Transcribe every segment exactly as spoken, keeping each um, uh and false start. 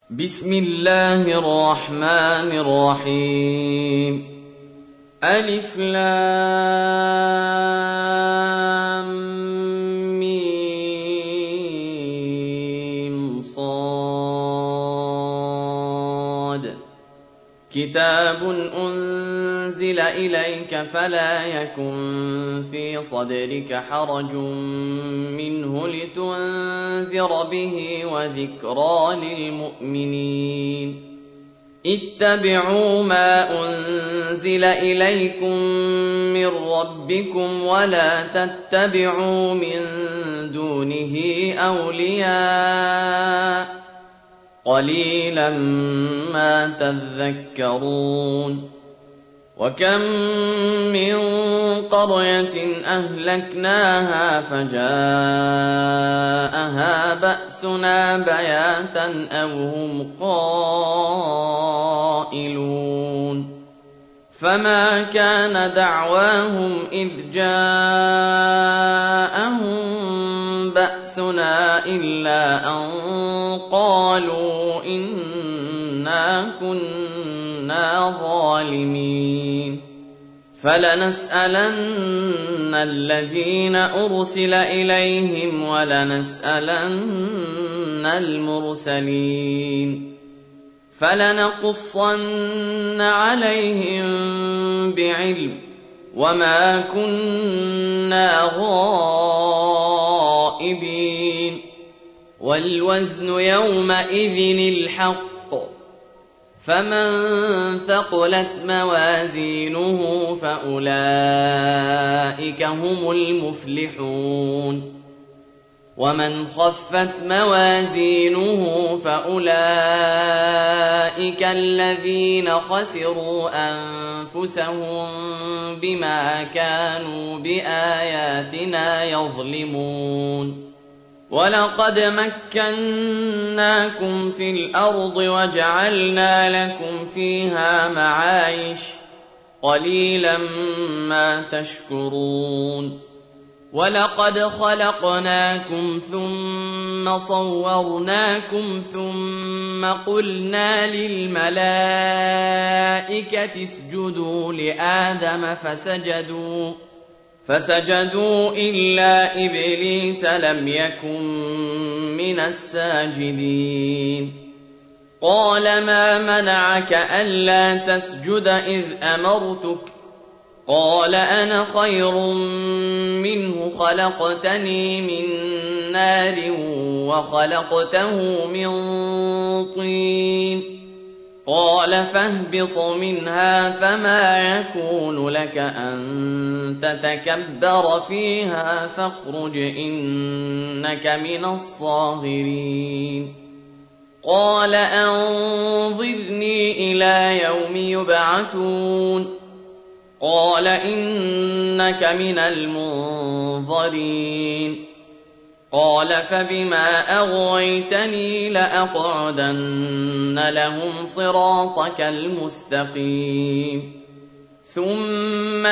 بسم الله الرحمن الرحيم. ألف لام ميم صاد. كتاب أنزل إليك فلا يكن في صدرك حرج منه لتنذر به وذكرى للمؤمنين. اتبعوا ما أنزل إليكم من ربكم ولا تتبعوا من دونه أولياء قليلا ما تذكرون. وكم من قرية أهلكناها فجاءها بأسنا بياتا أو هم قائلون. فما كان دعواهم إذ جاءهم بأسنا إلا أن قالوا إنا كنا ظالمين. فلنسألن الذين أرسل إليهم ولنسألن المرسلين. فلنقصن عليهم بعلم وما كنا غائبين. والوزن يومئذ الحق فمن ثقلت موازينه فأولئك هم المفلحون. ومن خفت موازينه فأولئك الذين خسروا أنفسهم بما كانوا بآياتنا يظلمون. ولقد مكناكم في الأرض وجعلنا لكم فيها معايش قليلا ما تشكرون. ولقد خلقناكم ثم صورناكم ثم قلنا للملائكة اسجدوا لآدم فسجدوا فسجدوا إلا إبليس لم يكن من الساجدين. قال ما منعك ألا تسجد إذ أمرتك؟ قال أنا خير منه خلقتني من نار وخلقته من طين. قال فاهبط منها فما يكون لك أن تتكبر فيها فاخرج إنك من الصاغرين. قال أنظرني إلى يوم يبعثون. قال إنك من المنظرين. قال فبما أغويتني لأقعدن لهم صراطك المستقيم ثم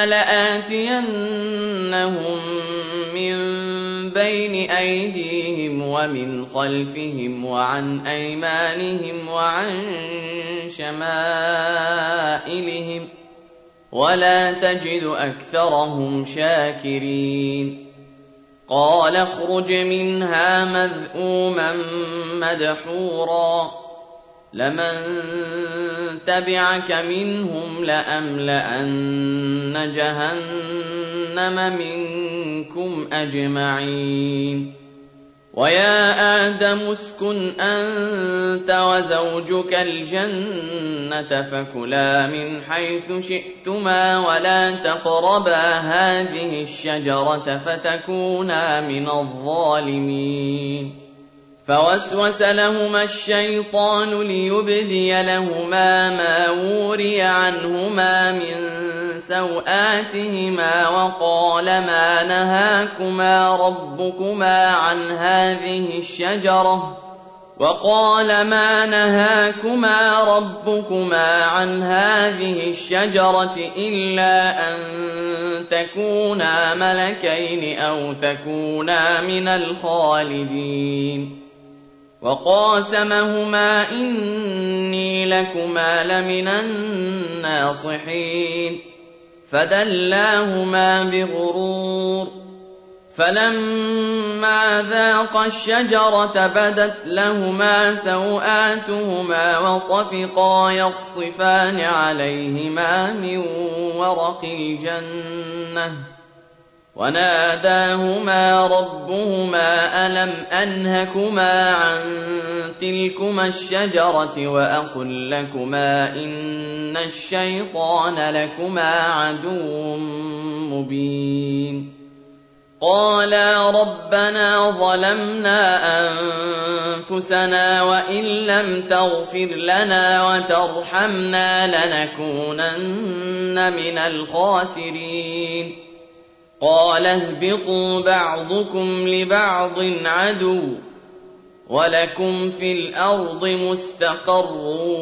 لآتينهم من بين أيديهم ومن خلفهم وعن أيمانهم وعن شمائلهم ولا تجد أكثرهم شاكرين. قال اخرج منها مذءوما مدحورا لمن تبعك منهم لأملأن جهنم منكم أجمعين. ويا آدم اسكن أنت وزوجك الجنة فكلا من حيث شئتما ولا تقربا هذه الشجرة فتكونا من الظالمين. فوسوس لهما الشيطان ليبدي لهما ما وري عنهما من سوآتهما وقال ما نهاكما ربكما عن هذه الشجرة وقال ما نهاكما ربكما عن هذه الشجرة إلا أن تكونا ملكين أو تكونا من الخالدين. وقاسمهما إني لكما لمن الناصحين فدلاهما بغرور فلما ذاقا الشجرة بدت لهما سوآتهما وطفقا يخصفان عليهما من ورق الجنة وناداهما ربهما ألم أنهكما عن تلكما الشجرة وأقل لكما إن الشيطان لكما عدو مبين قالا ربنا ظلمنا أنفسنا وإن لم تغفر لنا وترحمنا لنكونن من الخاسرين قال اهبطوا بعضكم لبعض عدو ولكم في الأرض مستقر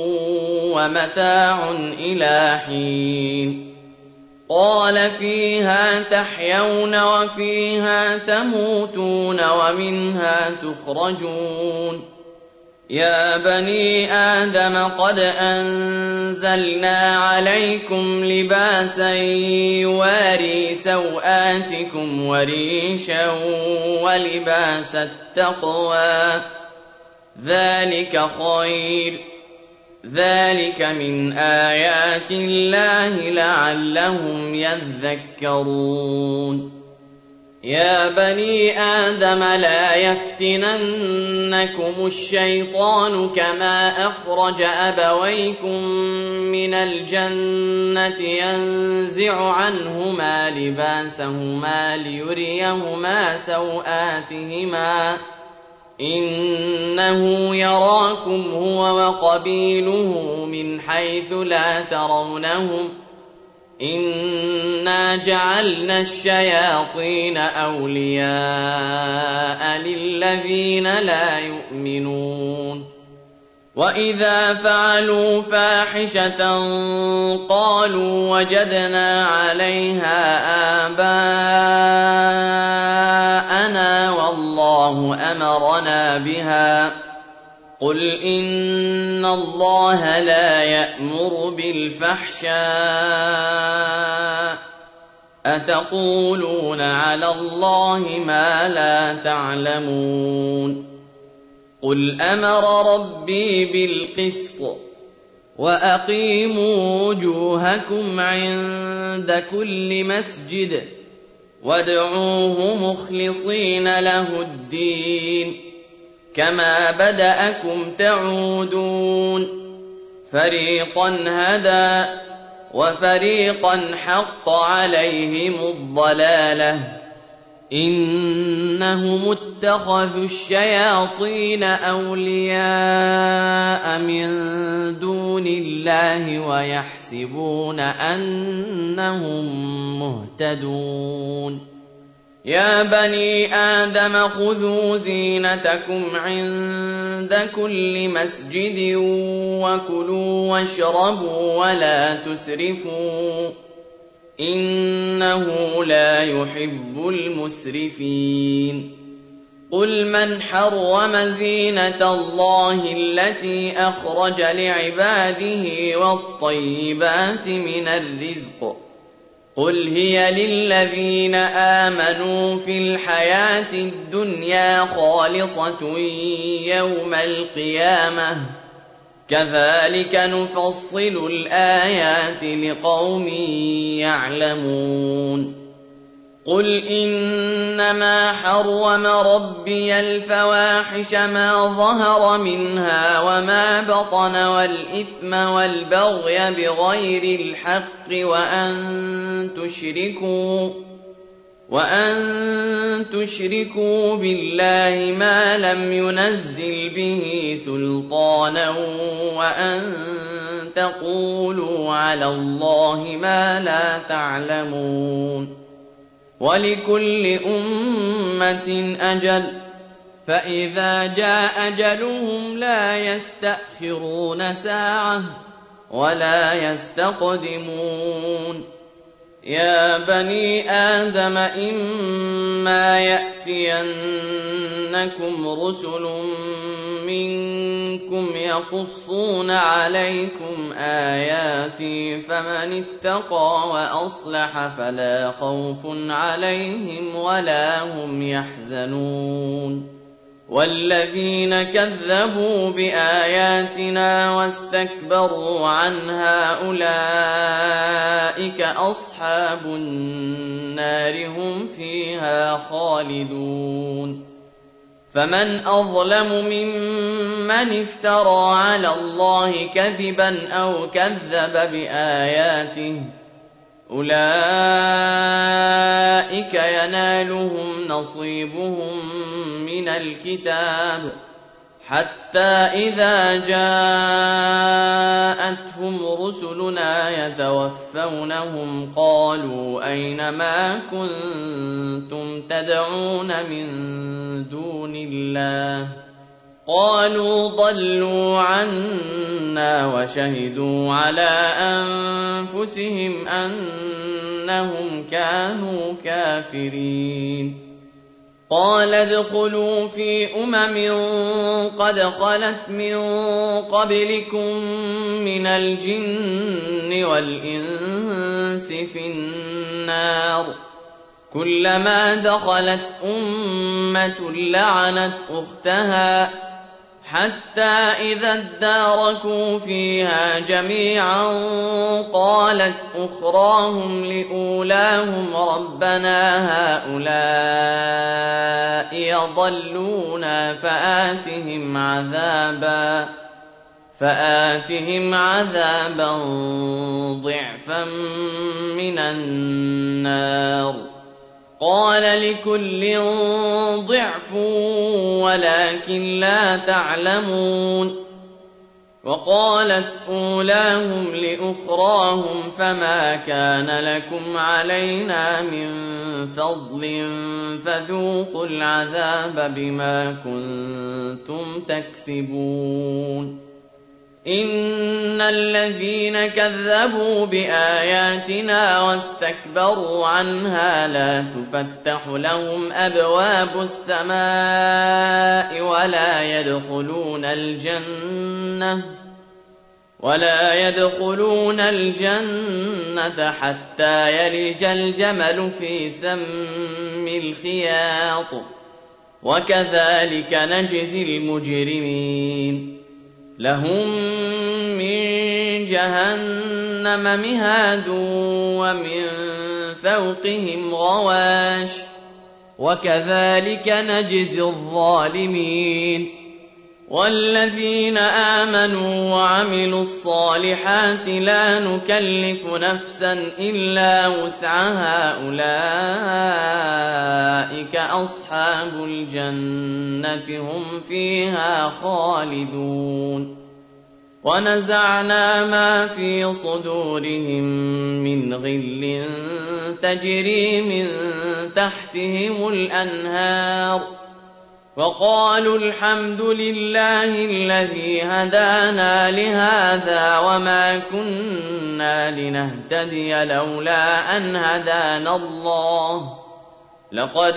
ومتاع إلى حين قال فيها تحيون وفيها تموتون ومنها تخرجون يا بني آدم قد أنزلنا عليكم لباسا يواري سوآتكم وريشا ولباس التقوى ذلك خير ذلك من آيات الله لعلهم يذكرون يا بني آدم لا يفتننكم الشيطان كما أخرج أبويكم من الجنة ينزع عنهما لباسهما ليريهما سوآتهما إنه يراكم هو وقبيله من حيث لا ترونهم إنا جعلنا الشياطين أولياء للذين لا يؤمنون وإذا فعلوا فاحشة قالوا وجدنا عليها آباءنا والله أمرنا بها قل إن الله لا يأمر بالفحشاء أتقولون على الله ما لا تعلمون قل أمر ربي بالقسط وأقيموا وجوهكم عند كل مسجد وادعوه مخلصين له الدين كما بدأكم تعودون فريقا هدى وفريقا حق عليهم الضلالة إنهم اتخذوا الشياطين أولياء من دون الله ويحسبون أنهم مهتدون يا بني آدم خذوا زينتكم عند كل مسجد وكلوا واشربوا ولا تسرفوا إنه لا يحب المسرفين قل من حرم زينة الله التي أخرج لعباده والطيبات من الرزق قل هي للذين آمنوا في الحياة الدنيا خالصة يوم القيامة كذلك نفصل الآيات لقوم يعلمون قل إنما حرم ربي الفواحش ما ظهر منها وما بطن والإثم والبغي بغير الحق وأن تشركوا وأن تشركوا بالله ما لم ينزل به سلطانا وأن تقولوا على الله ما لا تعلمون ولكل أمة أجل فإذا جاء أجلهم لا يستأخرون ساعة ولا يستقدمون يا بني آدم إما يأتينكم رسل منكم يقصون عليكم آياتي فمن اتقى وأصلح فلا خوف عليهم ولا هم يحزنون والذين كذبوا بآياتنا واستكبروا عنها أولئك أصحاب النار هم فيها خالدون فمن أظلم ممن افترى على الله كذبا أو كذب بآياته أولئك ينالهم نصيبهم من الكتاب حتى إذا جاءتهم رسلنا يتوفونهم قالوا أين ما كنتم تدعون من دون الله قالوا ضلوا عنا وشهدوا على أنفسهم أنهم كانوا كافرين قال ادخلوا في أمم قد خلت من قبلكم من الجن والإنس في النار كلما دخلت أمة لعنت أختها حتى إذا اداركوا فيها جميعا قالت أخراهم لأولاهم ربنا هؤلاء يضلونا فآتهم عذابا فآتهم عذابا ضعفا من النار قال لكل ضعف ولكن لا تعلمون وقالت أولاهم لأخراهم فما كان لكم علينا من فضل فذوقوا العذاب بما كنتم تكسبون إن الذين كذبوا بآياتنا واستكبروا عنها لا تفتح لهم أبواب السماء ولا يدخلون الجنة ولا يدخلون الجنة حتى يلج الجمل في سم الخياط وكذلك نجزي المجرمين لهم من جهنم مهاد ومن فوقهم غواش وكذلك نجزي الظالمين والذين آمنوا وعملوا الصالحات لا نكلف نفسا إلا وسعها أولئك أصحاب الجنة هم فيها خالدون ونزعنا ما في صدورهم من غل تجري من تحتهم الأنهار وقالوا الحمد لله الذي هدانا لهذا وما كنا لنهتدي لولا أن هدانا الله لقد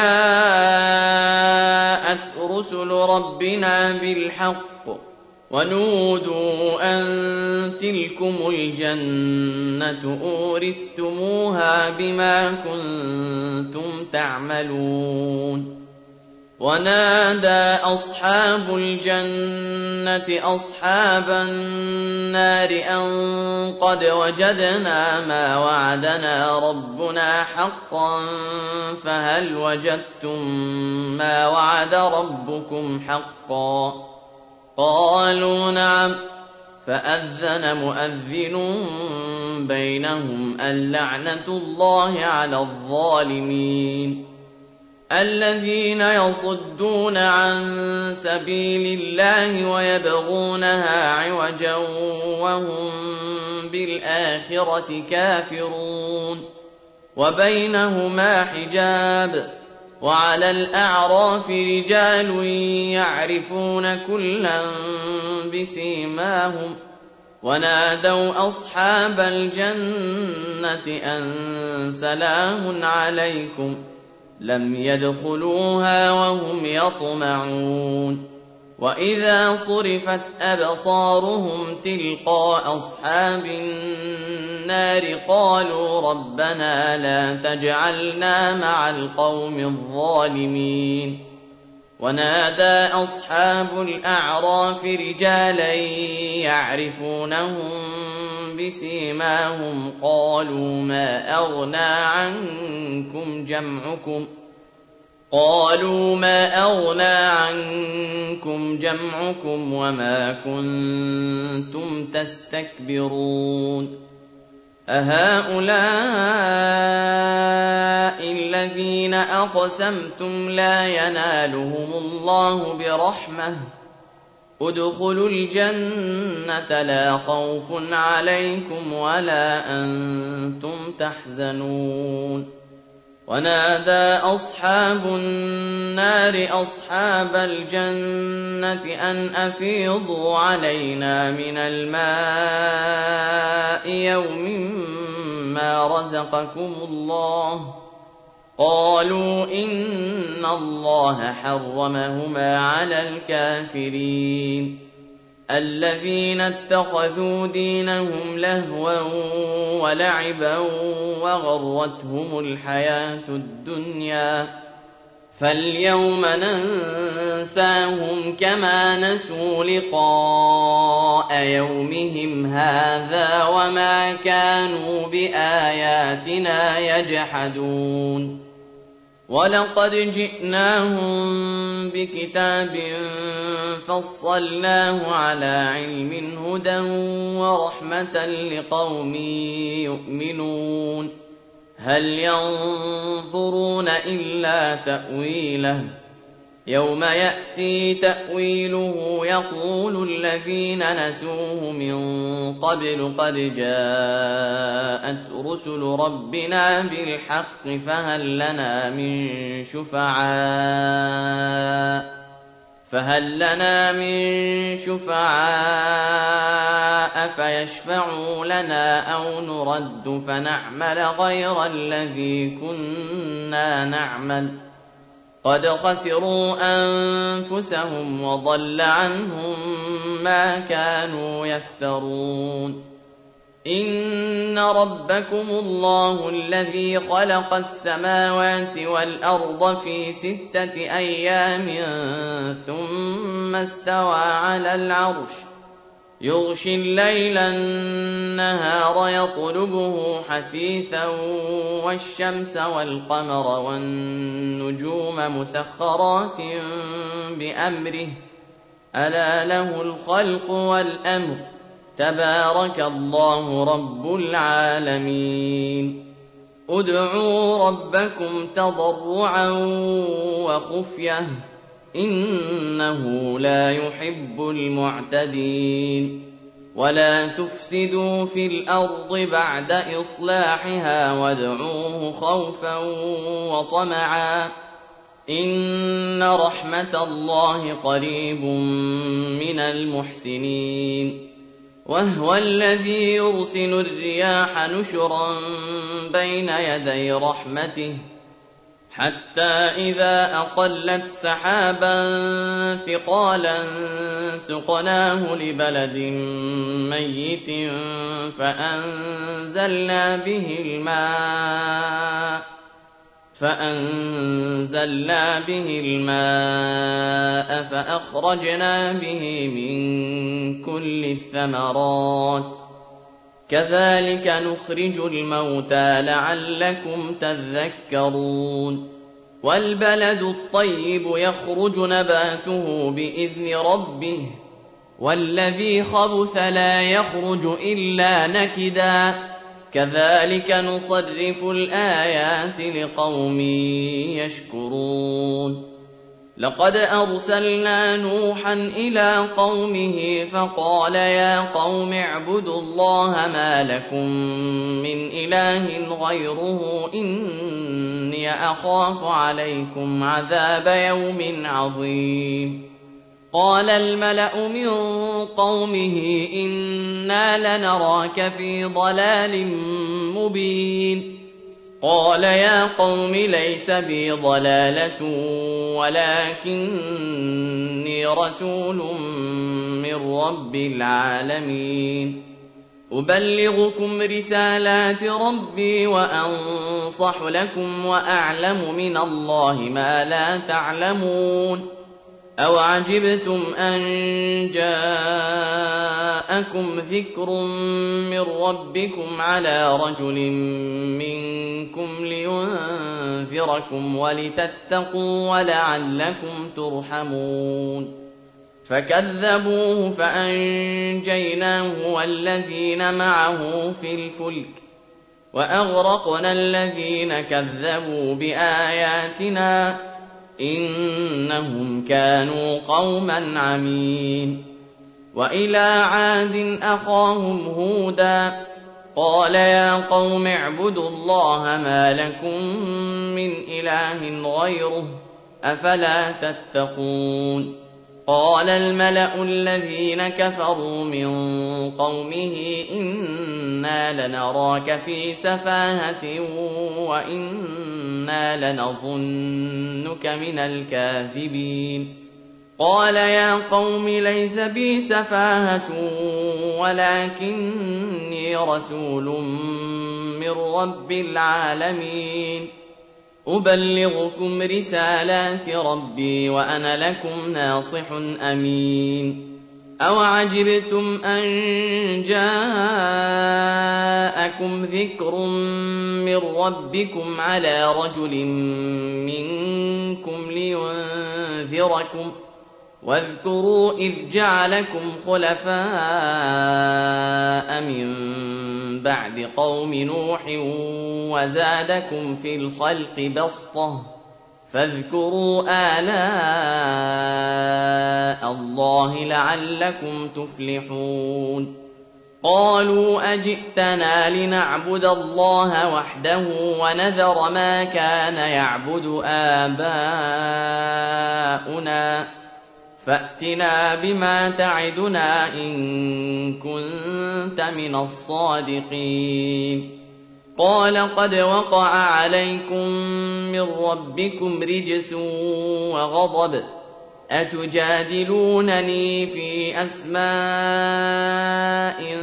جاءت رسل ربنا بالحق ونودوا أن تلكم الجنة أورثتموها بما كنتم تعملون ونادى أصحاب الجنة أصحاب النار أن قد وجدنا ما وعدنا ربنا حقا فهل وجدتم ما وعد ربكم حقا قالوا نعم فأذن مؤذن بينهم اللعنة الله على الظالمين الذين يصدون عن سبيل الله ويبغونها عوجا وهم بالآخرة كافرون وبينهما حجاب وعلى الأعراف رجال يعرفون كلا بسيماهم ونادوا أصحاب الجنة أن سلام عليكم لم يدخلوها وهم يطمعون وإذا صرفت أبصارهم تلقاء أصحاب النار قالوا ربنا لا تجعلنا مع القوم الظالمين. ونادى أصحاب الأعراف رجالا يعرفونهم بسيماهم قالوا ما أغنى عنكم جمعكم قالوا ما أغنى عنكم جمعكم وما كنتم تستكبرون أهؤلاء الذين أقسمتم لا ينالهم الله برحمة ادخلوا الجنة لا خوف عليكم ولا أنتم تحزنون. ونادى أصحاب النار أصحاب الجنة أن أفيضوا علينا من الماء يوم ما رزقكم الله قالوا إن الله حرمهما على الكافرين الذين اتخذوا دينهم لهوا ولعبا وغرتهم الحياة الدنيا فاليوم ننساهم كما نسوا لقاء يومهم هذا وما كانوا بآياتنا يجحدون. ولقد جئناهم بكتاب فصلناه على علم هدى ورحمة لقوم يؤمنون. هل ينظرون إلا تأويله يوم يأتي تأويله يقول الذين نسوه من قبل قد جاءت رسل ربنا بالحق فهل لنا من شفعاء فهل لنا من شفعاء فيشفعوا لنا أو نرد فنعمل غير الذي كنا نعمل قد خسروا أنفسهم وضل عنهم ما كانوا يفترون. إن ربكم الله الذي خلق السماوات والأرض في ستة أيام ثم استوى على العرش يغشي الليل النهار يطلبه حثيثا والشمس والقمر والنجوم مسخرات بأمره ألا له الخلق والأمر تبارك الله رب العالمين. ادعوا ربكم تضرعا وخفية إنه لا يحب المعتدين. ولا تفسدوا في الأرض بعد إصلاحها وادعوه خوفا وطمعا إن رحمة الله قريب من المحسنين. وهو الذي يرسل الرياح نشرا بين يدي رحمته حتى إذا أقلت سحابا ثقالا سقناه لبلد ميت فأنزلنا به الماء فأنزلنا به الماء فأخرجنا به من كل الثمرات كذلك نخرج الموتى لعلكم تذكرون. والبلد الطيب يخرج نباته بإذن ربه والذي خبث لا يخرج إلا نكدا كذلك نصرف الآيات لقوم يشكرون. لقد أرسلنا نوحا إلى قومه فقال يا قوم اعبدوا الله ما لكم من إله غيره إني أخاف عليكم عذاب يوم عظيم. قال الملأ من قومه إنا لنراك في ضلال مبين. قال يا قوم ليس بي ضلالة ولكني رسول من رب العالمين أبلغكم رسالات ربي وأنصح لكم وأعلم من الله ما لا تعلمون أو عجبتم أن جاءكم ذكر من ربكم على رجل منكم لينذركم ولتتقوا ولعلكم ترحمون فكذبوه فأنجيناه والذين معه في الفلك وأغرقنا الذين كذبوا بآياتنا إنهم كانوا قوما عمين وإلى عاد أخاهم هودا قال يا قوم اعبدوا الله ما لكم من إله غيره أفلا تتقون قال الملأ الذين كفروا من قومه إنا لنراك في سفاهة وإنا لنظنك من الكاذبين قال يا قوم ليس بي سفاهة ولكني رسول من رب العالمين أبلغكم رسالات ربي وأنا لكم ناصح أمين أو عجبتم أن جاءكم ذكر من ربكم على رجل منكم لينذركم واذكروا إذ جعلكم خلفاء من بعد قوم نوح وزادكم في الخلق بسطة فاذكروا آلاء الله لعلكم تفلحون قالوا أجئتنا لنعبد الله وحده ونذر ما كان يعبد آباؤنا فأتنا بما تعدنا إن كنت من الصادقين قال قد وقع عليكم من ربكم رجس وغضب أتجادلونني في أسماء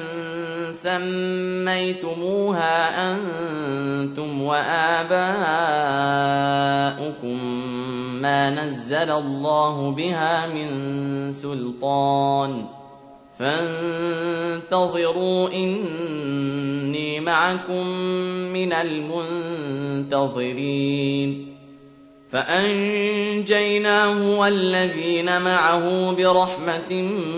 سميتموها أنتم وآباؤكم ما نزل الله بها من سلطان فانتظروا إني معكم من المنتظرين فأنجيناه والذين معه برحمة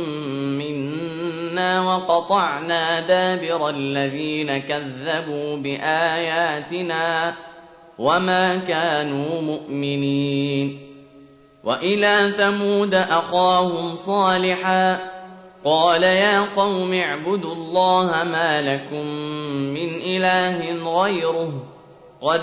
منا وقطعنا دابر الذين كذبوا بآياتنا وما كانوا مؤمنين وإلى ثمود أخاهم صالحا قال يا قوم اعبدوا الله ما لكم من إله غيره قد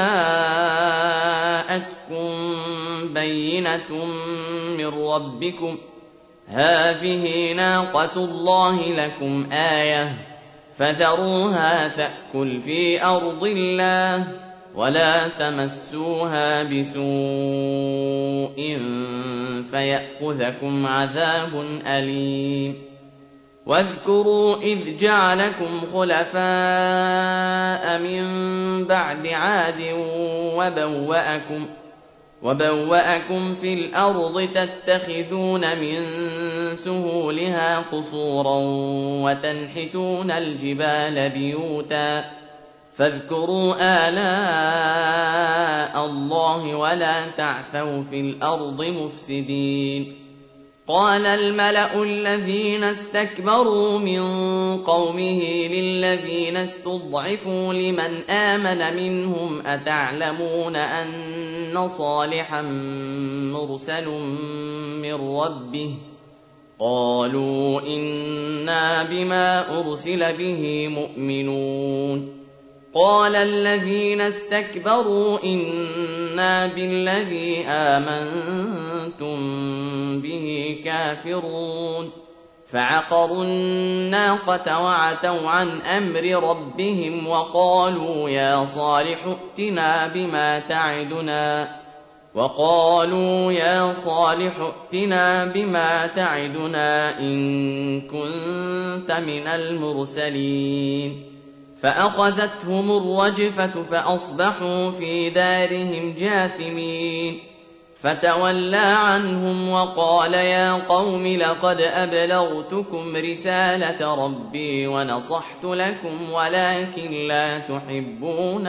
جاءتكم بينة من ربكم هذه ناقة الله لكم آية فذروها تأكل في أرض الله ولا تمسوها بسوء فيأخذكم عذاب أليم واذكروا إذ جعلكم خلفاء من بعد عاد وبوأكم, وبوأكم في الأرض تتخذون من سهولها قصورا وتنحتون الجبال بيوتا فاذكروا آلاء الله ولا تعثوا في الأرض مفسدين قال الملأ الذين استكبروا من قومه للذين استضعفوا لمن آمن منهم أتعلمون أن صالحا مرسل من ربه قالوا إنا بما أرسل به مؤمنون قال الذين استكبروا إنا بالذي آمنتم به كافرون فعقروا الناقة وعتوا عن أمر ربهم وقالوا يا صالح ائتنا بما تعدنا وقالوا يا صالح ائتنا بما تعدنا إن كنت من المرسلين فأخذتهم الرجفة فأصبحوا في دارهم جاثمين فتولى عنهم وقال يا قوم لقد أبلغتكم رسالة ربي ونصحت لكم ولكن لا تحبون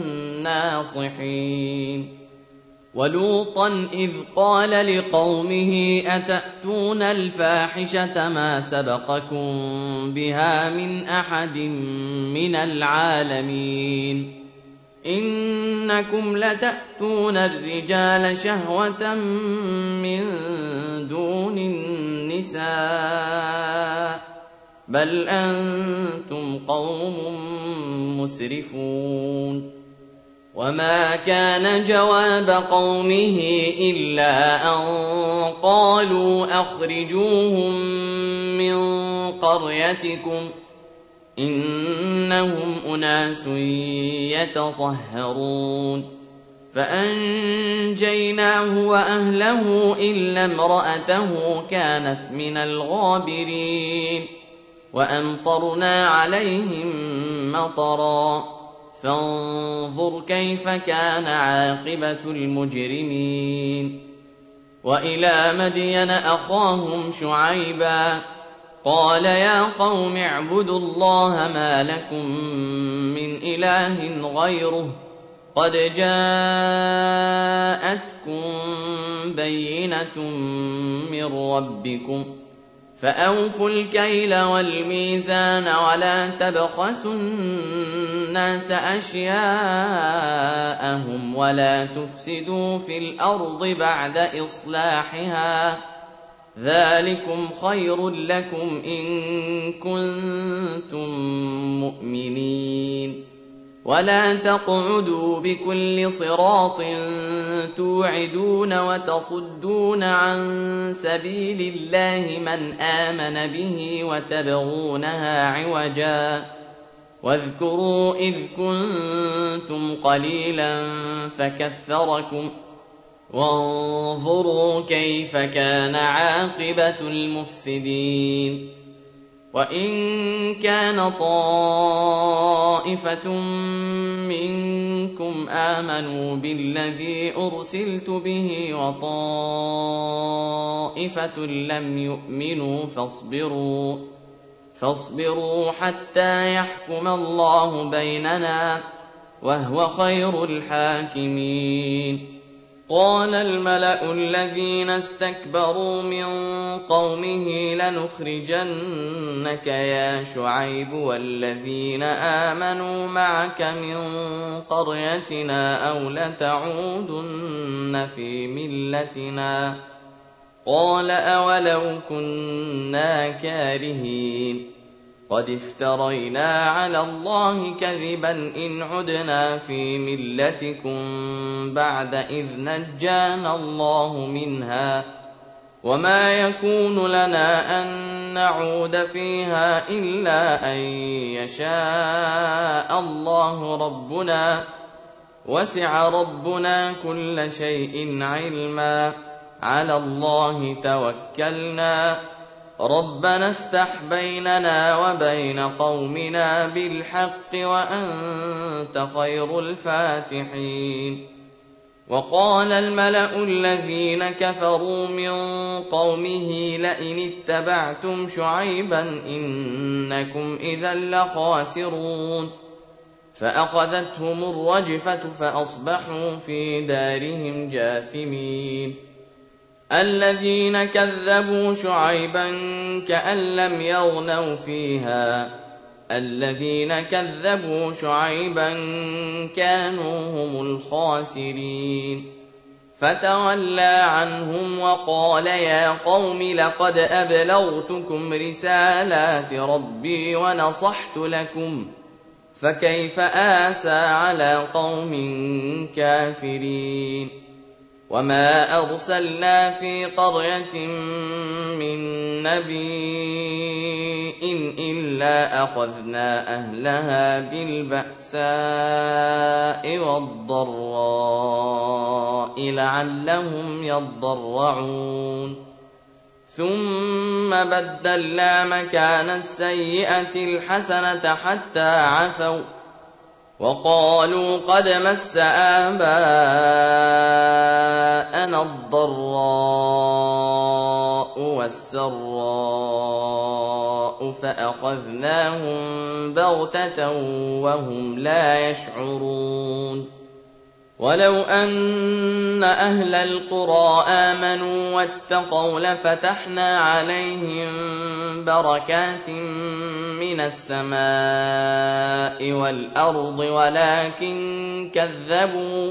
الناصحين ولوطا إذ قال لقومه أتأتون الفاحشة ما سبقكم بها من أحد من العالمين إنكم لتأتون الرجال شهوة من دون النساء بل أنتم قوم مسرفون وما كان جواب قومه إلا أن قالوا أخرجوهم من قريتكم إنهم أناس يتطهرون فأنجيناه وأهله إلا امرأته كانت من الغابرين وأمطرنا عليهم مطرا فانظر كيف كان عاقبة المجرمين وإلى مدين أخاهم شعيبا قال يا قوم اعبدوا الله ما لكم من إله غيره قد جاءتكم بينة من ربكم فأوفوا الكيل والميزان ولا تبخسوا الناس أشياءهم ولا تفسدوا في الأرض بعد إصلاحها ذلكم خير لكم إن كنتم مؤمنين ولا تقعدوا بكل صراط توعدون وتصدون عن سبيل الله من آمن به وتبغونها عوجا واذكروا إذ كنتم قليلا فكثركم وانظروا كيف كان عاقبة المفسدين وإن كان طائفة منكم آمنوا بالذي أرسلت به وطائفة لم يؤمنوا فاصبروا فاصبروا حتى يحكم الله بيننا وهو خير الحاكمين قال الملأ الذين استكبروا من قومه لنخرجنك يا شعيب والذين آمنوا معك من قريتنا أو لتعودن في ملتنا قال أولو كنا كارهين قد افترينا على الله كذبا إن عدنا في ملتكم بعد إذ نجانا الله منها وما يكون لنا أن نعود فيها إلا أن يشاء الله ربنا وسع ربنا كل شيء علما على الله توكلنا ربنا افتح بيننا وبين قومنا بالحق وأنت خير الفاتحين وقال الملأ الذين كفروا من قومه لئن اتبعتم شعيبا إنكم إذا لخاسرون فأخذتهم الرجفة فأصبحوا في دارهم جاثمين الذين كذبوا شعيبا كأن لم يغنوا فيها الذين كذبوا شعيبا كانوا هم الخاسرين فتولى عنهم وقال يا قوم لقد أبلغتكم رسالات ربي ونصحت لكم فكيف آسى على قوم كافرين وما أرسلنا في قرية من نبي إلا أخذنا أهلها بالبأساء والضراء لعلهم يضرعون ثم بدلنا مكان السيئة الحسنة حتى عفوا وقالوا قد مس آباءنا الضراء والسراء فأخذناهم بغتة وهم لا يشعرون ولو أن أهل القرى آمنوا واتقوا لفتحنا عليهم بركات من السماء والأرض ولكن كذبوا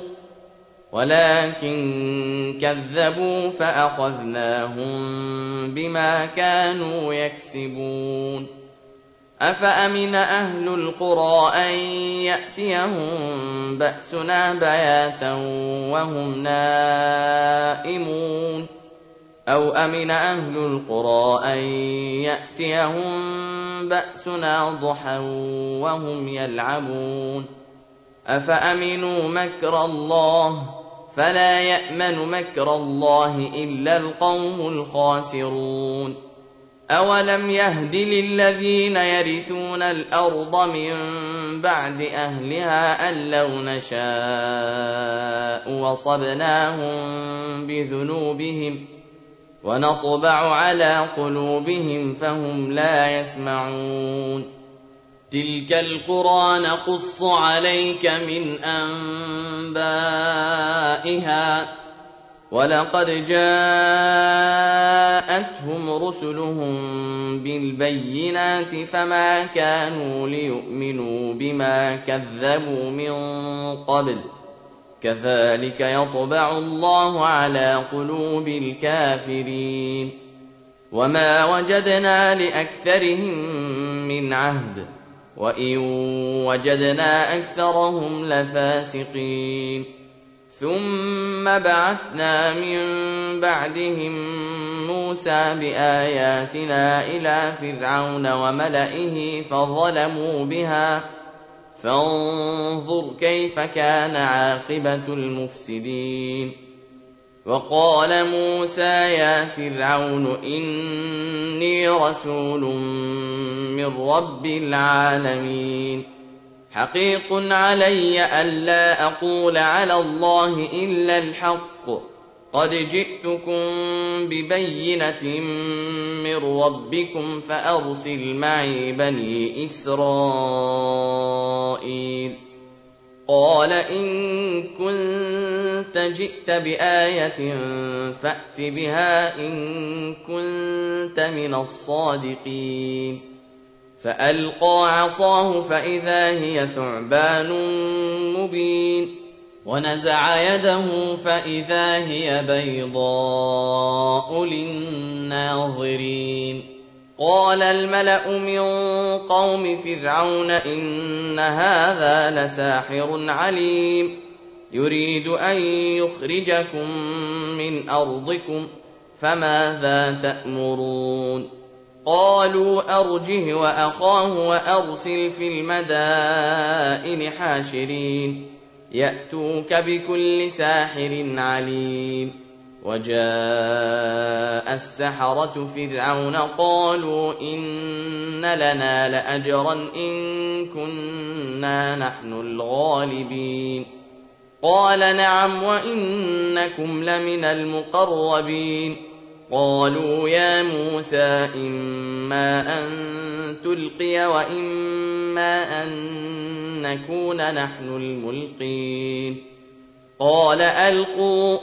ولكن كذبوا فأخذناهم بما كانوا يكسبون أفأمن أهل القرى أن يأتيهم بأسنا بياتا وهم نائمون أو أمن أهل القرى أن يأتيهم بأسنا ضحى وهم يلعبون أفأمنوا مكر الله فلا يأمن مكر الله إلا القوم الخاسرون أولم يهد للذين يرثون الأرض من بعد أهلها أن لو نشاء وصبناهم بذنوبهم ونطبع على قلوبهم فهم لا يسمعون تلك القرى نقص عليك من أنبائها ولقد جاءتهم رسلهم بالبينات فما كانوا ليؤمنوا بما كذبوا من قبل كذلك يطبع الله على قلوب الكافرين وما وجدنا لأكثرهم من عهد وإن وجدنا أكثرهم لفاسقين ثم بعثنا من بعدهم موسى بآياتنا إلى فرعون وملئه فظلموا بها فانظر كيف كان عاقبة المفسدين وقال موسى يا فرعون إني رسول من رب العالمين حقيق علي ألا أقول على الله إلا الحق قد جئتكم ببينة من ربكم فأرسل معي بني إسرائيل قال إن كنت جئت بآية فأت بها إن كنت من الصادقين فألقى عصاه فإذا هي ثعبان مبين ونزع يده فإذا هي بيضاء للناظرين قال الملأ من قوم فرعون إن هذا لساحر عليم يريد أن يخرجكم من أرضكم فماذا تأمرون قالوا أرجه وأخاه وأرسل في المدائن حاشرين يأتوك بكل ساحر عليم وجاء السحرة فرعون قالوا إن لنا لأجرا إن كنا نحن الغالبين قال نعم وإنكم لمن المقربين قالوا يا موسى إما أن تلقي وإما أن نكون نحن الملقين قال ألقوا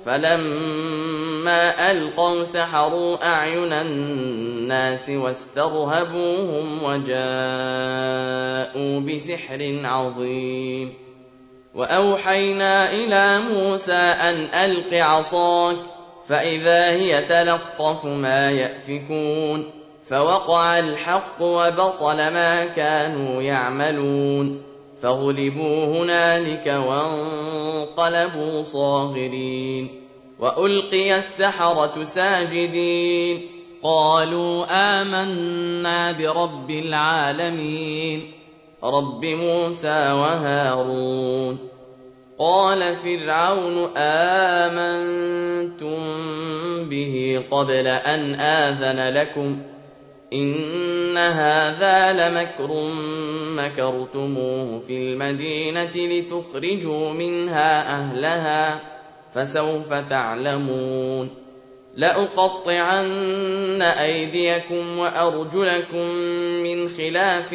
فلما ألقوا سحروا أعين الناس واسترهبوهم وجاءوا بسحر عظيم وأوحينا إلى موسى أن ألق عصاك فإذا هي تلقف ما يأفكون فوقع الحق وبطل ما كانوا يعملون فغلبوا هنالك وانقلبوا صاغرين وألقي السحرة ساجدين قالوا آمنا برب العالمين رب موسى وهارون. قال فرعون آمنتم به قبل أن آذن لكم إن هذا لمكر مكرتموه في المدينة لتخرجوا منها أهلها فسوف تعلمون لأقطعن أيديكم وأرجلكم من خلاف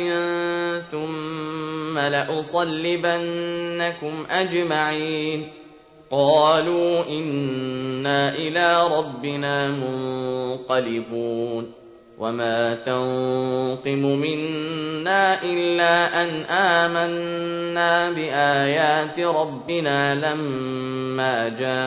ثم لأصلبنكم أجمعين قالوا إنا إلى ربنا منقلبون وما تنقم منا إلا أن آمنا بآيات ربنا لما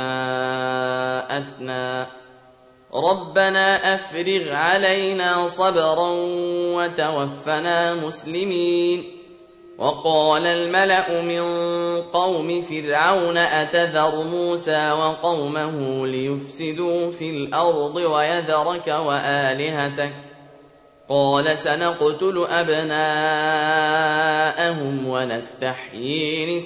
جاءتنا ربنا أفرغ علينا صبرا وتوفنا مسلمين. وقال الملأ من قوم فرعون أتذر موسى وقومه ليفسدوا في الأرض ويذرك وآلهتك قال سنقتل أبناءهم ونستحيي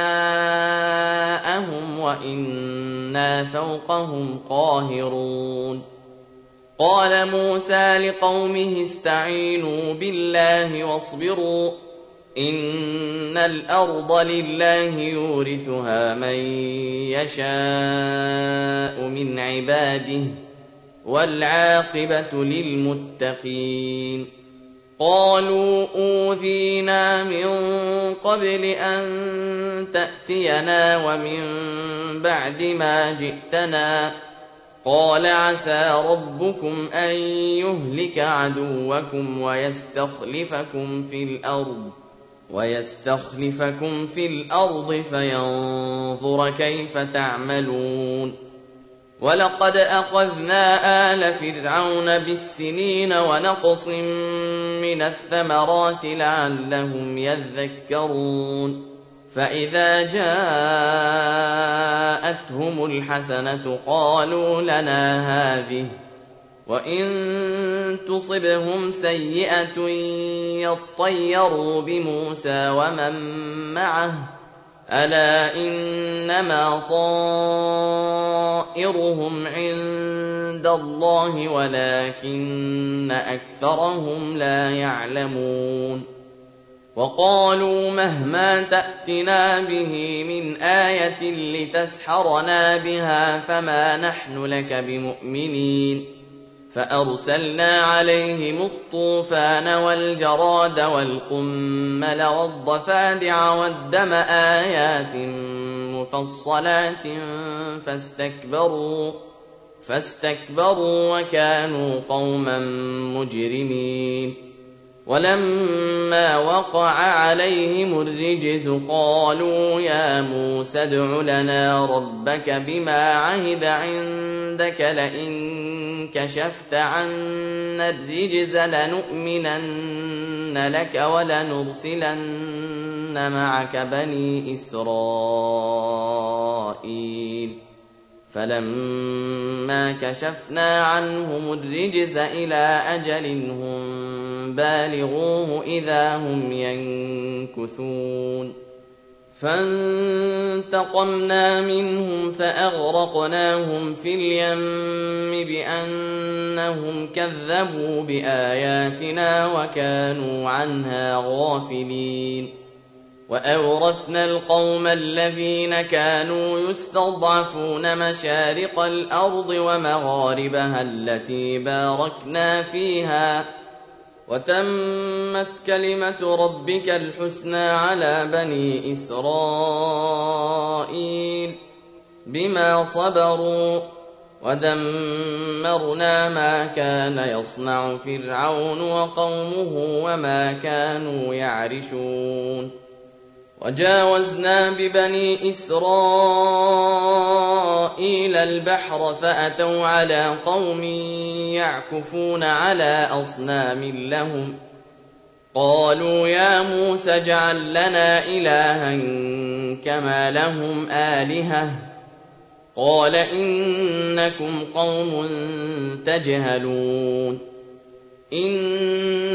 نساءهم وإنا فوقهم قاهرون. قال موسى لقومه استعينوا بالله واصبروا إن الأرض لله يورثها من يشاء من عباده والعاقبة للمتقين. قالوا أوذينا من قبل أن تأتينا ومن بعد ما جئتنا قال عسى ربكم أن يهلك عدوكم ويستخلفكم في الأرض ويستخلفكم في الأرض فينظر كيف تعملون. ولقد أخذنا آل فرعون بالسنين ونقص من الثمرات لعلهم يذكرون فإذا جاءتهم الحسنة قالوا لنا هذه وإن تصبهم سيئة يطيروا بموسى ومن معه ألا إنما طائرهم عند الله ولكن أكثرهم لا يعلمون. وقالوا مهما تأتنا به من آية لتسحرنا بها فما نحن لك بمؤمنين فأرسلنا عليهم الطوفان والجراد والقمل والضفادع والدم آيات مفصلات فاستكبروا فاستكبروا وكانوا قوما مجرمين. ولما وقع عليهم الرجز قالوا يا موسى ادع لنا ربك بما عهد عندك لئن كشفت عنا الرجز لنؤمنن لك ولنرسلن معك بني إسرائيل. فلما كشفنا عنهم الرجز إلى أجل هم بالغوه إذا هم ينكثون فانتقمنا منهم فأغرقناهم في اليم بأنهم كذبوا بآياتنا وكانوا عنها غافلين. وأورثنا القوم الذين كانوا يستضعفون مشارق الأرض ومغاربها التي باركنا فيها وتمت كلمة ربك الحسنى على بني إسرائيل بما صبروا ودمرنا ما كان يصنع فرعون وقومه وما كانوا يعرشون. وجاوزنا ببني إسرائيل البحر فأتوا على قوم يعكفون على أصنام لهم قالوا يا موسى اجعل لنا إلها كما لهم آلهة قال إنكم قوم تجهلون إن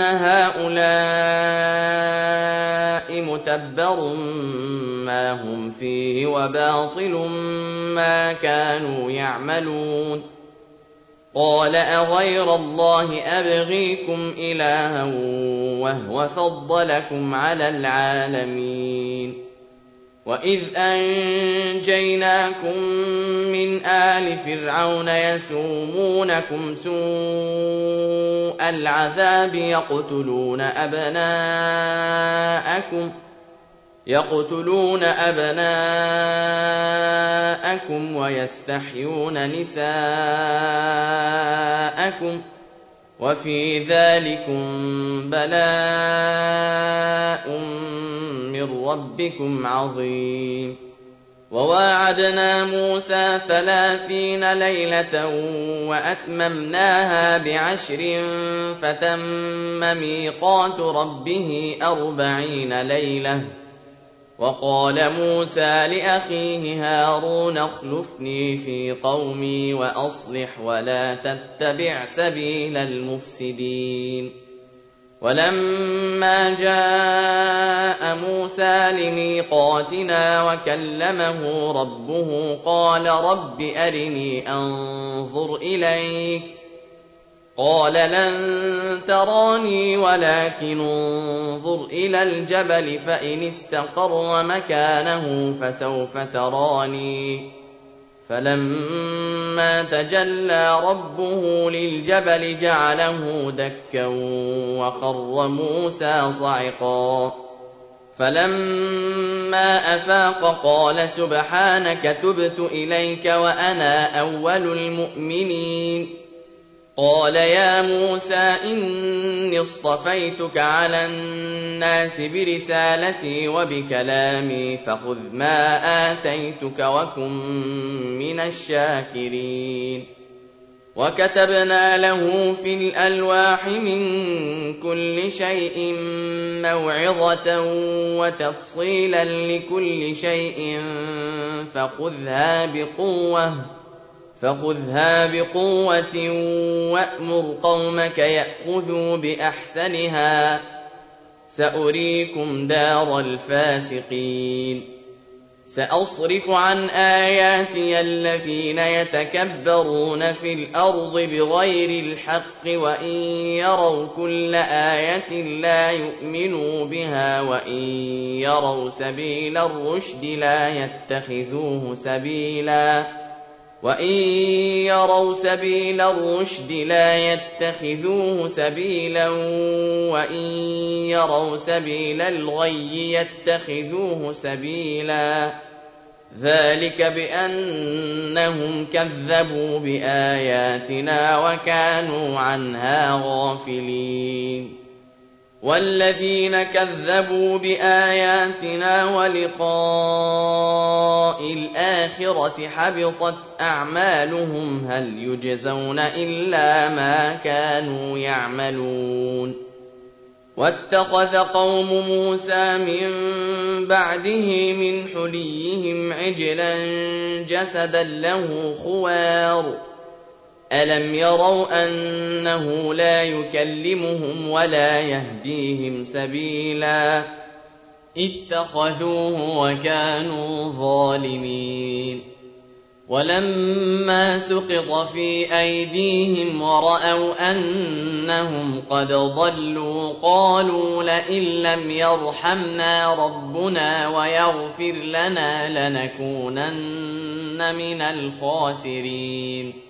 هؤلاء متبر ما هم فيه وباطل ما كانوا يعملون قال أغير الله أبغيكم إلها وهو فضلكم على العالمين وإذ أنجيناكم من آل فرعون يسومونكم سوء العذاب يقتلون أبناءكم يقتلون أبناءكم ويستحيون نساءكم وفي ذلكم بلاء من ربكم عظيم وواعدنا موسى ثلاثين ليلة وأتممناها بعشر فتم ميقات ربه أربعين ليلة وقال موسى لأخيه هارون اخلفني في قومي وأصلح ولا تتبع سبيل المفسدين ولما جاء موسى لميقاتنا وكلمه ربه قال رب أرني أنظر إليك قال لن تراني ولكن انظر إلى الجبل فإن استقر مكانه فسوف تراني فلما تجلى ربه للجبل جعله دكا وخر موسى صعقا فلما أفاق قال سبحانك تبت إليك وأنا أول المؤمنين قال يا موسى إني اصطفيتك على الناس برسالتي وبكلامي فخذ ما آتيتك وكن من الشاكرين وكتبنا له في الألواح من كل شيء موعظة وتفصيلا لكل شيء فخذها بقوة فخذها بقوة وأمر قومك يأخذوا بأحسنها سأريكم دار الفاسقين سأصرف عن آياتي الذين يتكبرون في الأرض بغير الحق وإن يروا كل آية لا يؤمنوا بها وإن يروا سبيل الرشد لا يتخذوه سبيلا وإن يروا سبيل الرشد لا يتخذوه سبيلا وإن يروا سبيل الغي يتخذوه سبيلا ذلك بأنهم كذبوا بآياتنا وكانوا عنها غافلين والذين كذبوا بآياتنا ولقاء الآخرة حبطت أعمالهم هل يجزون إلا ما كانوا يعملون واتخذ قوم موسى من بعده من حليهم عجلا جسدا له خوار ألم يروا أنه لا يكلمهم ولا يهديهم سبيلا اتخذوه وكانوا ظالمين ولما سقط في أيديهم ورأوا أنهم قد ضلوا قالوا لئن لم يرحمنا ربنا ويغفر لنا لنكونن من الخاسرين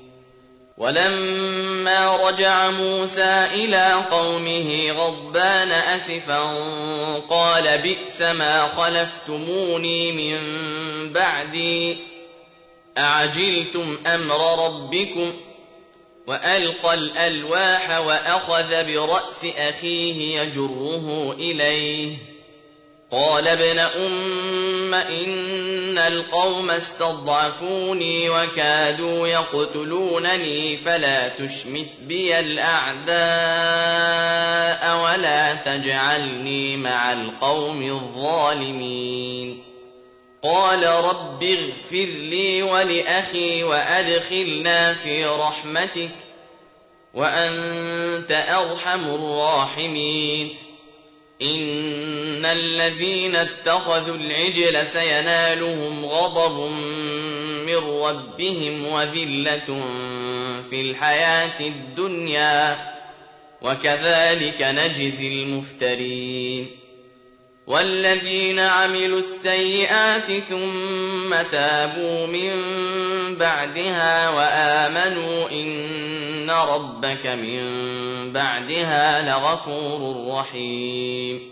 ولما رجع موسى إلى قومه غضبان أسفا قال بئس ما خلفتموني من بعدي أعجلتم أمر ربكم وألقى الألواح وأخذ برأس أخيه يجره إليه قال ابن أم إن القوم استضعفوني وكادوا يقتلونني فلا تشمت بي الأعداء ولا تجعلني مع القوم الظالمين قال رب اغفر لي ولأخي وأدخلنا في رحمتك وأنت أرحم الراحمين إن الذين اتخذوا العجل سينالهم غضب من ربهم وذلة في الحياة الدنيا وكذلك نجزي المفترين والذين عملوا السيئات ثم تابوا من بعدها وآمنوا إن ربك من بعدها لغفور رحيم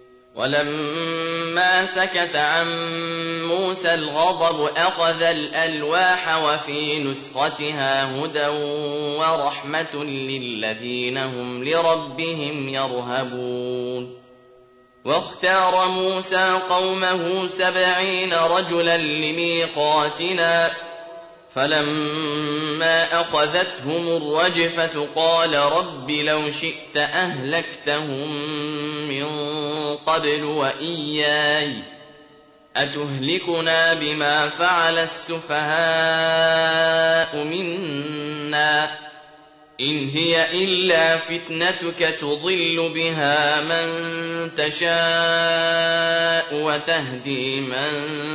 ولما سكت عن موسى الغضب أخذ الألواح وفي نسختها هدى ورحمة للذين هم لربهم يرهبون واختار موسى قومه سبعين رجلا لميقاتنا فلما أخذتهم الرجفة قال رب لو شئت أهلكتهم من قبل وإياي أتهلكنا بما فعل السفهاء منا إن هي إلا فتنتك تضل بها من تشاء وتهدي من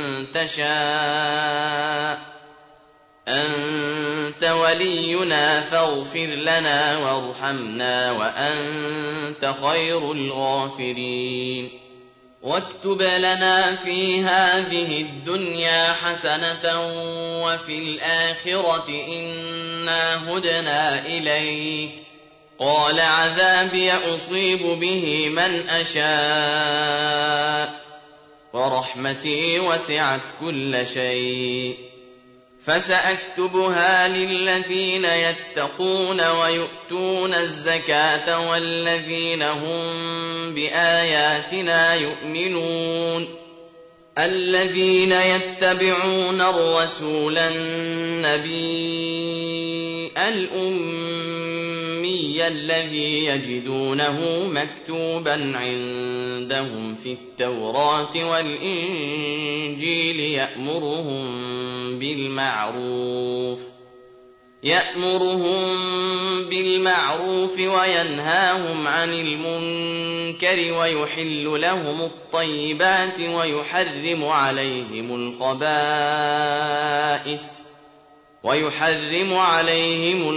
تشاء أنت ولينا فاغفر لنا وارحمنا وأنت خير الغافرين واكتب لنا في هذه الدنيا حسنة وفي الآخرة إنا هدنا إليك قال عذابي أصيب به من أشاء ورحمتي وسعت كل شيء فسأكتبها للذين يتقون ويؤتون الزكاة والذين هم بآياتنا يؤمنون الذين يتبعون الرسول النبي الأمي الذي يجدونه مكتوبا عندهم في التوراة والإنجيل يأمرهم بالمعروف يأمرهم بالمعروف وينهاهم عن المنكر ويحل لهم الطيبات ويحرم عليهم الخبائث ويحرم عليهم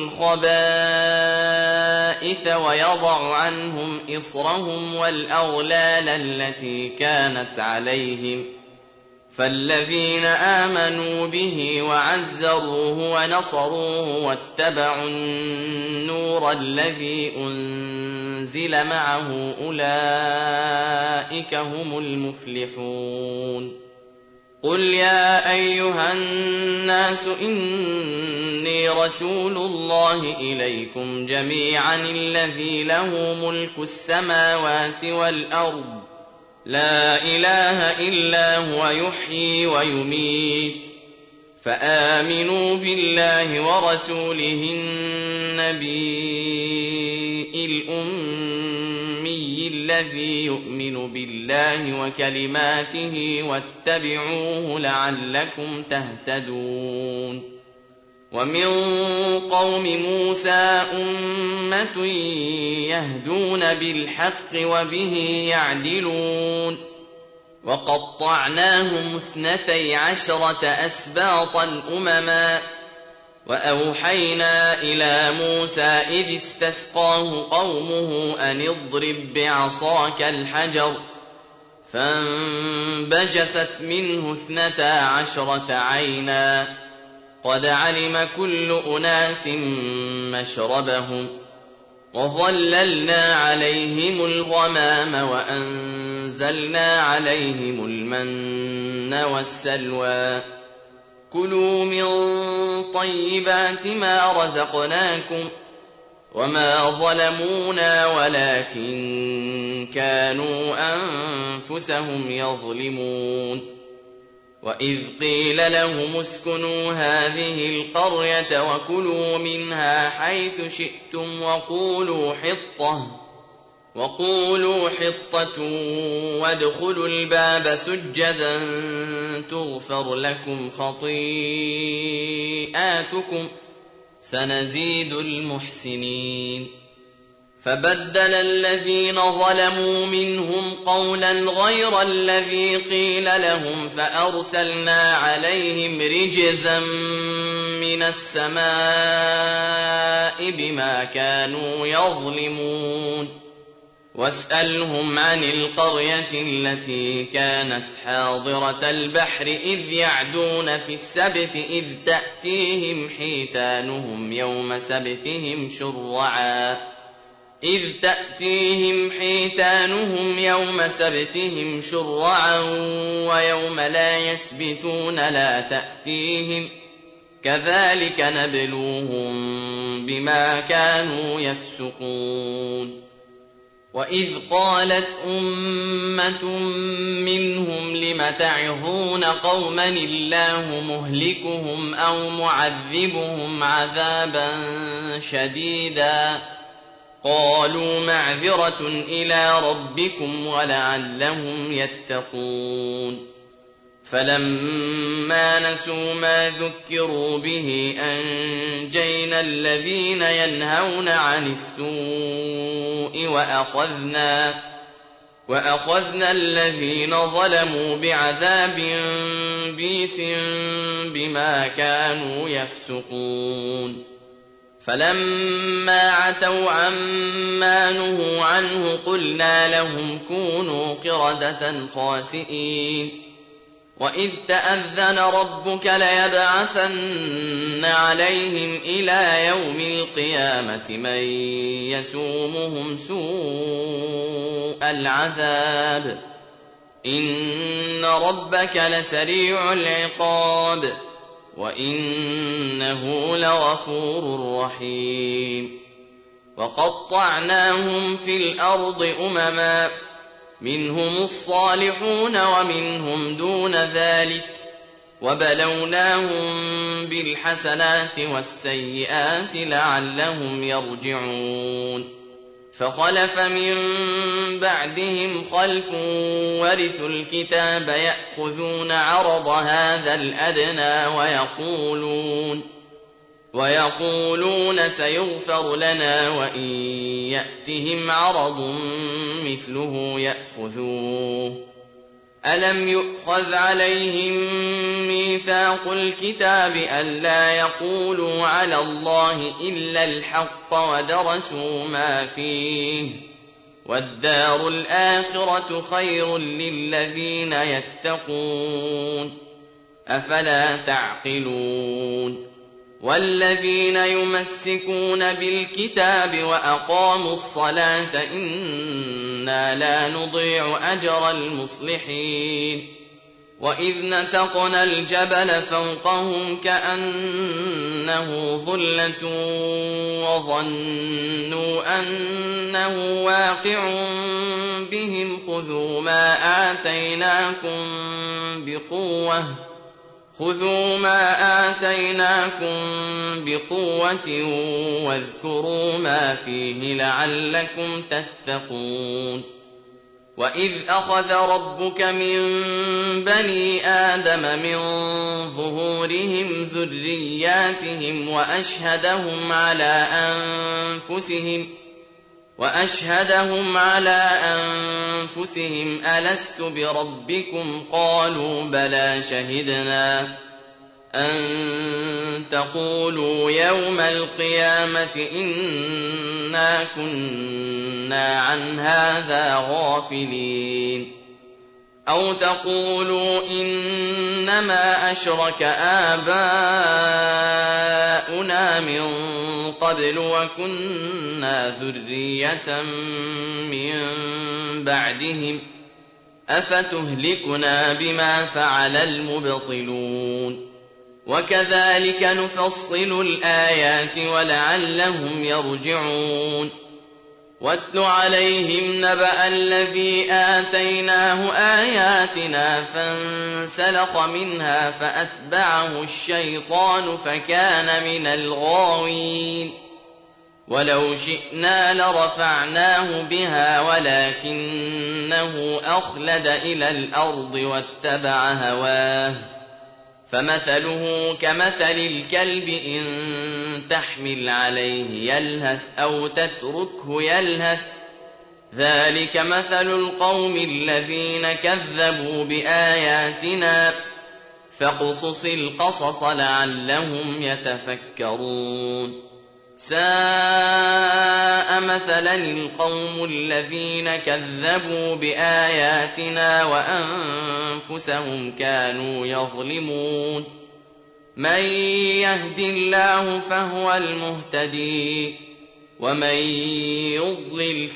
الخبائث ويضع عنهم إصرهم والأغلال التي كانت عليهم فالذين آمنوا به وعزروه ونصروه واتبعوا النور الذي أنزل معه أولئك هم المفلحون قل يا أيها الناس إني رسول الله إليكم جميعا الذي له ملك السماوات والأرض لا إله إلا هو يحيي ويميت فآمنوا بالله ورسوله النبي الأمي الذي يؤمن بالله وكلماته واتبعوه لعلكم تهتدون ومن قوم موسى أمة يهدون بالحق وبه يعدلون وقطعناهم اثنتي عشرة أسباطا أمما وأوحينا إلى موسى إذ استسقاه قومه أن اضرب بعصاك الحجر فانبجست منه اثنتا عشرة عينا قد علم كل أناس مشربهم وظللنا عليهم الغمام وأنزلنا عليهم المن والسلوى كلوا من طيبات ما رزقناكم وما ظلمونا ولكن كانوا أنفسهم يظلمون وإذ قيل لهم اسكنوا هذه القرية وكلوا منها حيث شئتم وقولوا حطة وقولوا حطة وادخلوا الباب سجدا تغفر لكم خطيئاتكم سنزيد المحسنين. فبدل الذين ظلموا منهم قولا غير الذي قيل لهم فأرسلنا عليهم رجزا من السماء بما كانوا يظلمون. واسألهم عن القرية التي كانت حاضرة البحر إذ يعدون في السبت إذ تأتيهم حيتانهم يوم سبتهم شرعا إذ تأتيهم حيتانهم يوم سبتهم شرعا ويوم لا يسبتون لا تأتيهم كذلك نبلوهم بما كانوا يفسقون. وإذ قالت أمة منهم لم تعظون قوما الله مهلكهم أو معذبهم عذابا شديدا قالوا معذرة إلى ربكم ولعلهم يتقون. فلما نسوا ما ذكروا به أنجينا الذين ينهون عن السوء وأخذنا, وأخذنا الذين ظلموا بعذاب بئيس بما كانوا يفسقون. فلما عتوا عما نهوا عنه قلنا لهم كونوا قردة خاسئين. وإذ تأذن ربك ليبعثن عليهم إلى يوم القيامة من يسومهم سوء العذاب إن ربك لسريع العقاب وإنه لغفور رحيم. وقطعناهم في الأرض أمما منهم الصالحون ومنهم دون ذلك وبلوناهم بالحسنات والسيئات لعلهم يرجعون. فخلف من بعدهم خلف ورثوا الكتاب يأخذون عرض هذا الأدنى ويقولون ويقولون سيغفر لنا وإن يأتهم عرض مثله يأخذوه. ألم يؤخذ عليهم ميثاق الكتاب ألا يقولوا على الله إلا الحق ودرسوا ما فيه والدار الآخرة خير للذين يتقون أفلا تعقلون. والذين يمسكون بالكتاب وأقاموا الصلاة إنا لا نضيع أجر المصلحين. وإذ نتقنا الجبل فوقهم كأنه ظلة وظنوا أنه واقع بهم خذوا ما آتيناكم بقوة خذوا ما آتيناكم بقوة واذكروا ما فيه لعلكم تتقون. وإذ أخذ ربك من بني آدم من ظهورهم ذرياتهم وأشهدهم على أنفسهم وأشهدهم على أنفسهم ألست بربكم قالوا بلى شهدنا أن تقولوا يوم القيامة إنا كنا عن هذا غافلين أو تقولوا إنما أشرك آباؤنا من قبل وكنا ذرية من بعدهم أفتهلكنا بما فعل المبطلون. وكذلك نفصل الآيات ولعلهم يرجعون. واتل عليهم نبأ الذي آتيناه آياتنا فانسلخ منها فأتبعه الشيطان فكان من الغاوين. ولو شئنا لرفعناه بها ولكنه أخلد إلى الأرض واتبع هواه فمثله كمثل الكلب إن تحمل عليه يلهث أو تتركه يلهث ذلك مثل القوم الذين كذبوا بآياتنا فاقصص القصص لعلهم يتفكرون ساء مثلا القوم الذين كذبوا بآياتنا وأنفسهم كانوا يظلمون من يهد الله فهو المهتدي ومن يضلل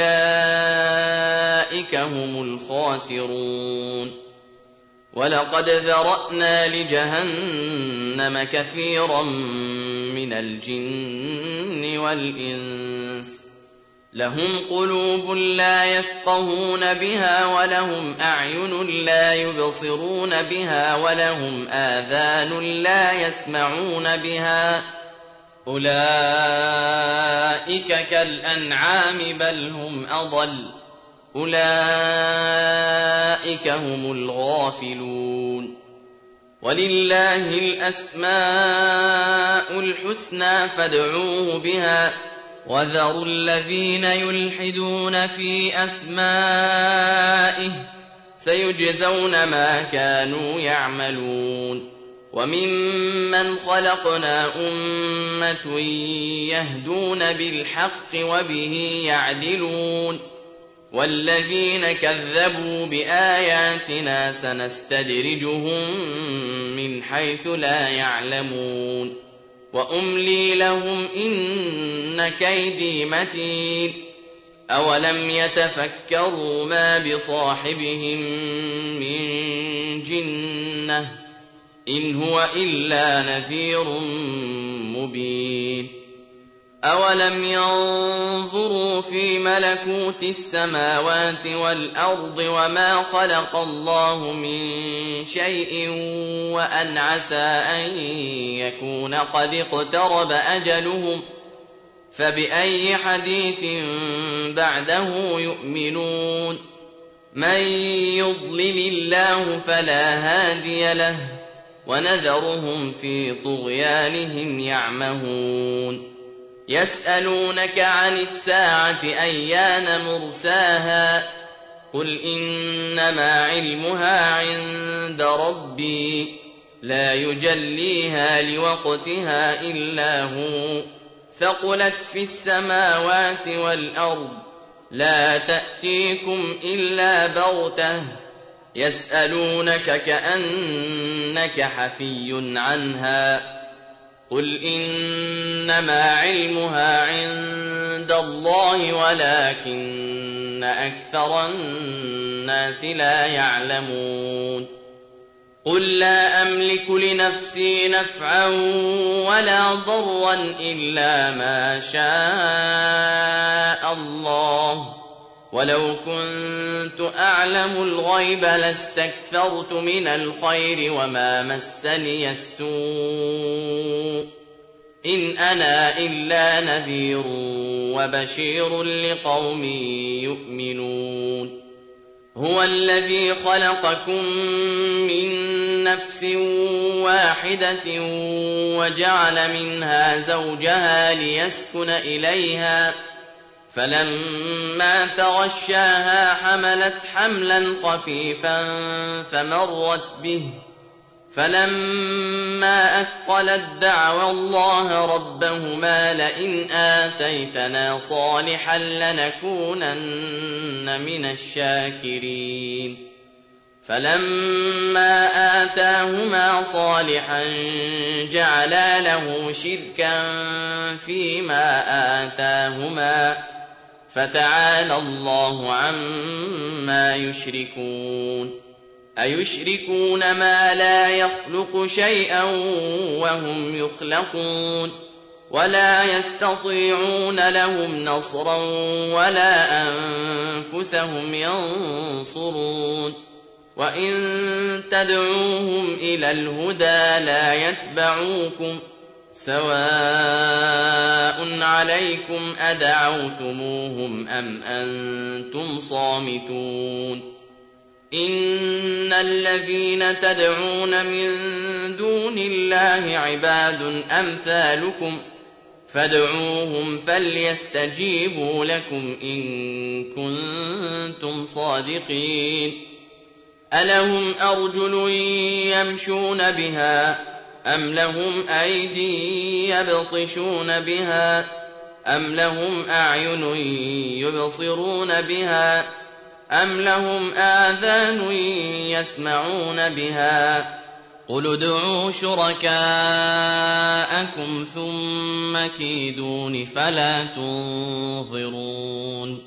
فأولئك هم الخاسرون ولقد ذرأنا لجهنم كثيرا من الجن والإنس لهم قلوب لا يفقهون بها ولهم أعين لا يبصرون بها ولهم آذان لا يسمعون بها أولئك كالأنعام بل هم أضل أولئك هم الغافلون ولله الأسماء الحسنى فادعوه بها وذروا الذين يلحدون في أسمائه سيجزون ما كانوا يعملون وممن خلقنا أمة يهدون بالحق وبه يعدلون والذين كذبوا بآياتنا سنستدرجهم من حيث لا يعلمون وأملي لهم إن كيدي متين أولم يتفكروا ما بصاحبهم من جنة إن هو إلا نذير مبين أولم ينظروا في ملكوت السماوات والأرض وما خلق الله من شيء وأن عسى أن يكون قد اقترب أجلهم فبأي حديث بعده يؤمنون من يضلل الله فلا هادي له ونذرهم في طغيانهم يعمهون يسألونك عن الساعة أيان مرساها قل إنما علمها عند ربي لا يجليها لوقتها إلا هو ثقلت في السماوات والأرض لا تأتيكم إلا بغتة يسألونك كأنك حفي عنها قل إنما علمها عند الله ولكن أكثر الناس لا يعلمون قل لا أملك لنفسي نفعا ولا ضرا إلا ما شاء الله ولو كنت أعلم الغيب لاستكثرت من الخير وما مسني السوء إن أنا إلا نذير وبشير لقوم يؤمنون هو الذي خلقكم من نفس واحدة وجعل منها زوجها ليسكن إليها فلما تغشاها حملت حملا خفيفا فمرت به فلما أثقلت دعوا الله ربهما لئن آتيتنا صالحا لنكونن من الشاكرين فلما آتاهما صالحا جعلا له شركا فيما آتاهما فتعالى الله عما يشركون أيشركون ما لا يخلق شيئا وهم يخلقون ولا يستطيعون لهم نصرا ولا أنفسهم ينصرون وإن تدعوهم إلى الهدى لا يتبعوكم سواء عليكم أدعوتموهم أم أنتم صامتون إن الذين تدعون من دون الله عباد أمثالكم فادعوهم فليستجيبوا لكم إن كنتم صادقين ألهم أرجل يمشون بها أم لهم أيدي يبطشون بها أم لهم أعين يبصرون بها أم لهم آذان يسمعون بها قل ادعوا شركاءكم ثم كيدون فلا تنظرون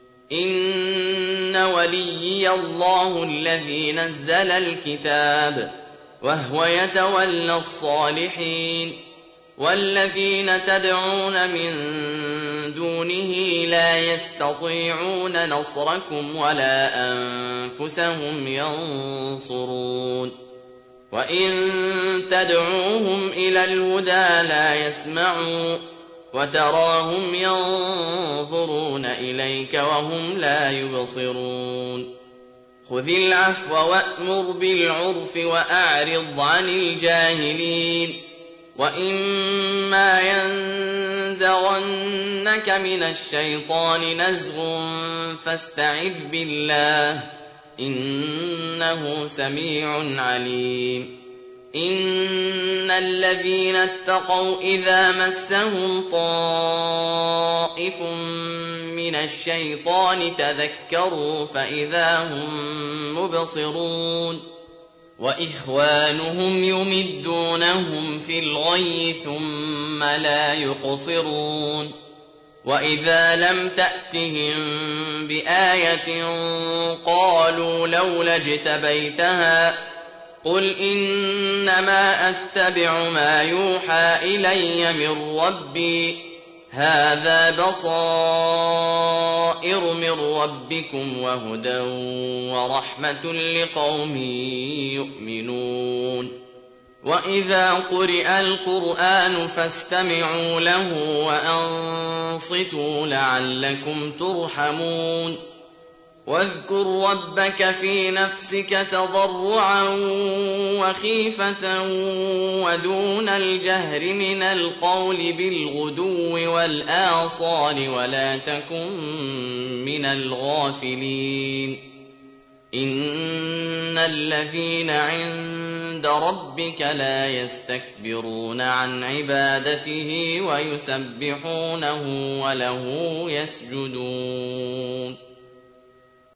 إن وليي الله الذي نزل الكتاب وهو يتولى الصالحين والذين تدعون من دونه لا يستطيعون نصركم ولا أنفسهم ينصرون وإن تدعوهم إلى الهدى لا يسمعوا وتراهم ينظرون إليك وهم لا يبصرون خذ العفو وأمر بالعرف وأعرض عن الجاهلين وإما ينزغنك من الشيطان نزغ فاستعذ بالله إنه سميع عليم إن الذين اتقوا إذا مسهم طائف من الشيطان تذكروا فإذا هم مبصرون وإخوانهم يمدونهم في الغي ثم لا يقصرون وإذا لم تأتهم بآية قالوا لولا اجتبيتها قل إنما أتبع ما يوحى إلي من ربي هذا بصائر من ربكم وهدى ورحمة لقوم يؤمنون وإذا قرئ القرآن فاستمعوا له وأنصتوا لعلكم ترحمون واذكر ربك في نفسك تضرعا وخيفة ودون الجهر من القول بالغدو والآصال ولا تكن من الغافلين إن الذين عند ربك لا يستكبرون عن عبادته ويسبحونه وله يسجدون